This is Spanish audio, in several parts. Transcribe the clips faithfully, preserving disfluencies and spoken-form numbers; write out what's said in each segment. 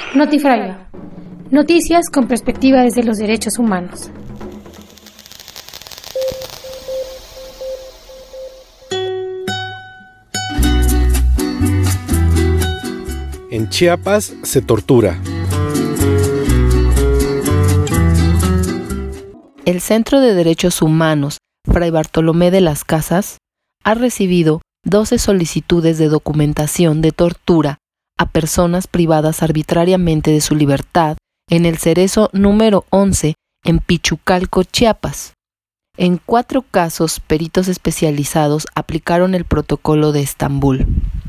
Notifragua. Noticias con perspectiva desde los derechos humanos. En Chiapas se tortura. El Centro de Derechos Humanos Fray Bartolomé de las Casas ha recibido doce solicitudes de documentación de tortura a personas privadas arbitrariamente de su libertad en el Cerezo número once en Pichucalco, Chiapas. En cuatro casos, peritos especializados aplicaron el protocolo de Estambul.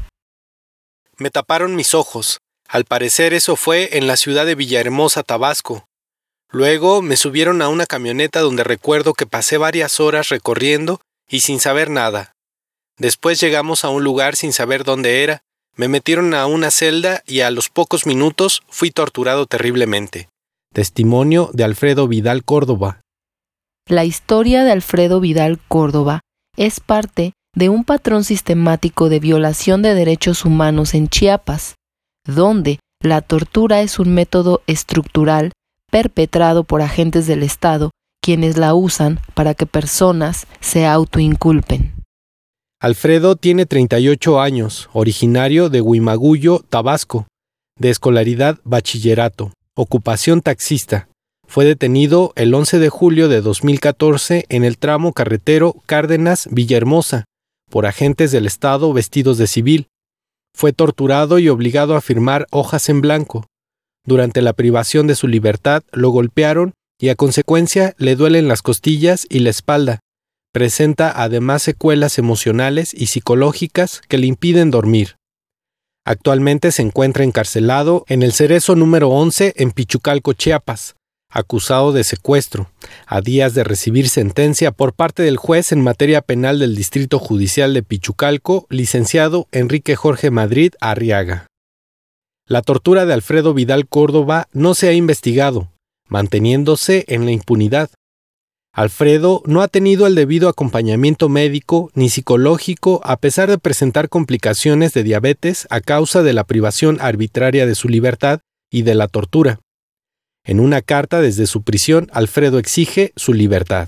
Me taparon mis ojos. Al parecer eso fue en la ciudad de Villahermosa, Tabasco. Luego me subieron a una camioneta donde recuerdo que pasé varias horas recorriendo y sin saber nada. Después llegamos a un lugar sin saber dónde era, me metieron a una celda y a los pocos minutos fui torturado terriblemente. Testimonio de Alfredo Vidal Córdoba. La historia de Alfredo Vidal Córdoba es parte de un patrón sistemático de violación de derechos humanos en Chiapas, donde la tortura es un método estructural perpetrado por agentes del Estado, quienes la usan para que personas se autoinculpen. Alfredo tiene treinta y ocho años, originario de Huimagullo, Tabasco, de escolaridad bachillerato, ocupación taxista. Fue detenido el once de julio de dos mil catorce en el tramo carretero Cárdenas-Villahermosa, por agentes del Estado vestidos de civil. Fue torturado y obligado a firmar hojas en blanco. Durante la privación de su libertad lo golpearon y a consecuencia le duelen las costillas y la espalda. Presenta además secuelas emocionales y psicológicas que le impiden dormir. Actualmente se encuentra encarcelado en el Cerezo número once en Pichucalco, Chiapas, acusado de secuestro, a días de recibir sentencia por parte del juez en materia penal del Distrito Judicial de Pichucalco, licenciado Enrique Jorge Madrid Arriaga. La tortura de Alfredo Vidal Córdoba no se ha investigado, manteniéndose en la impunidad. Alfredo no ha tenido el debido acompañamiento médico ni psicológico a pesar de presentar complicaciones de diabetes a causa de la privación arbitraria de su libertad y de la tortura. En una carta desde su prisión, Alfredo exige su libertad.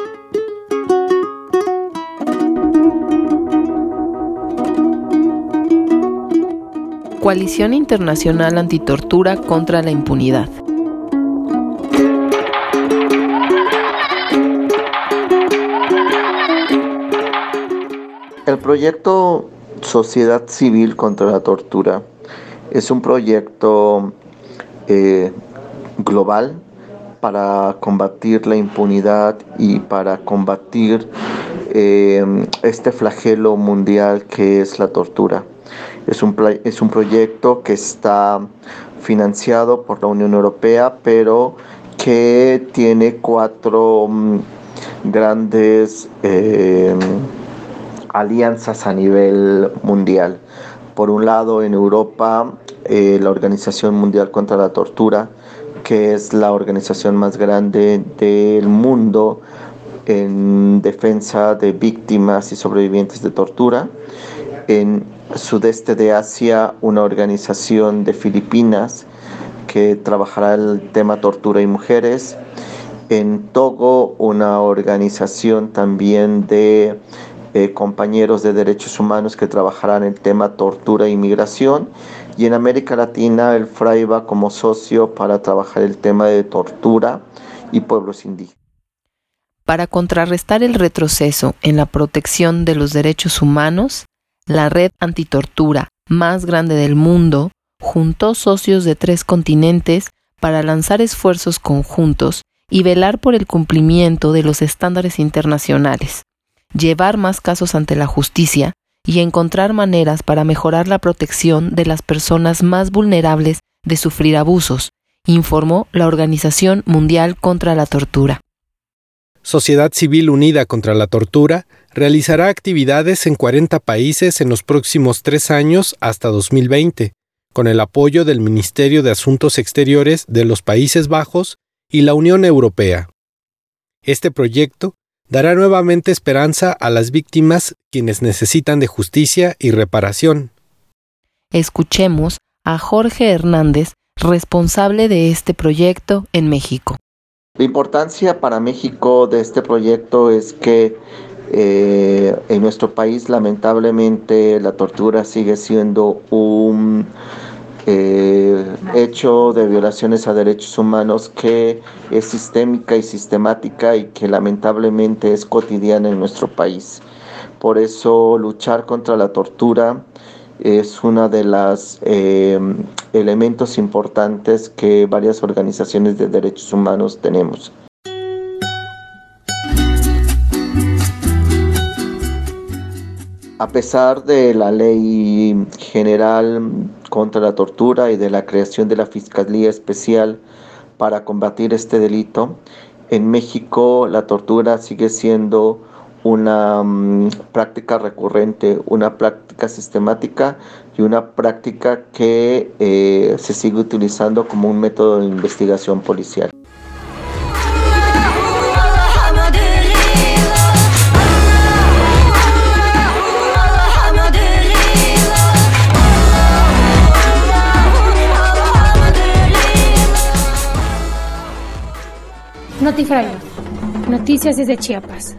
Coalición Internacional Antitortura contra la Impunidad. El proyecto Sociedad Civil contra la Tortura es un proyecto eh, global para combatir la impunidad y para combatir eh, este flagelo mundial que es la tortura. Es un, es un proyecto que está financiado por la Unión Europea, pero que tiene cuatro um, grandes eh, alianzas a nivel mundial. Por un lado, en Europa, eh, la Organización Mundial contra la Tortura, que es la organización más grande del mundo en defensa de víctimas y sobrevivientes de tortura. En sudeste de Asia, una organización de Filipinas que trabajará el tema tortura y mujeres. En Togo, una organización también de eh, compañeros de derechos humanos que trabajarán el tema tortura e inmigración. Y en América Latina, el FRAIBA como socio para trabajar el tema de tortura y pueblos indígenas. Para contrarrestar el retroceso en la protección de los derechos humanos, la red antitortura más grande del mundo juntó socios de tres continentes para lanzar esfuerzos conjuntos y velar por el cumplimiento de los estándares internacionales, llevar más casos ante la justicia y encontrar maneras para mejorar la protección de las personas más vulnerables de sufrir abusos, informó la Organización Mundial contra la Tortura. Sociedad Civil Unida contra la Tortura realizará actividades en cuarenta países en los próximos tres años hasta dos mil veinte, con el apoyo del Ministerio de Asuntos Exteriores de los Países Bajos y la Unión Europea. Este proyecto dará nuevamente esperanza a las víctimas quienes necesitan de justicia y reparación. Escuchemos a Jorge Hernández, responsable de este proyecto en México. La importancia para México de este proyecto es que eh, en nuestro país lamentablemente la tortura sigue siendo un eh, hecho de violaciones a derechos humanos que es sistémica y sistemática y que lamentablemente es cotidiana en nuestro país. Por eso luchar contra la tortura es uno de los eh, elementos importantes que varias organizaciones de derechos humanos tenemos. A pesar de la ley general contra la tortura y de la creación de la Fiscalía Especial para combatir este delito, en México la tortura sigue siendo una um, práctica recurrente, una práctica sistemática y una práctica que eh, se sigue utilizando como un método de investigación policial. Notifragio. Noticias desde Chiapas.